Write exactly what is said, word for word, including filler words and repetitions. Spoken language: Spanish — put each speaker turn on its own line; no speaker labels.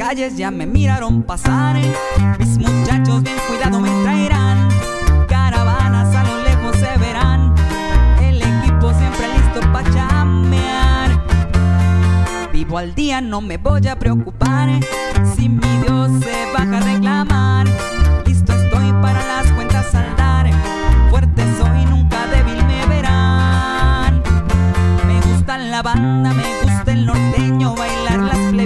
calles ya me miraron pasar. Mis muchachos bien cuidado me traerán. Caravanas a lo lejos se verán. El equipo siempre listo pa' chamear. Vivo al día, no me voy a preocupar. Si mi Dios se baja a reclamar, listo estoy para la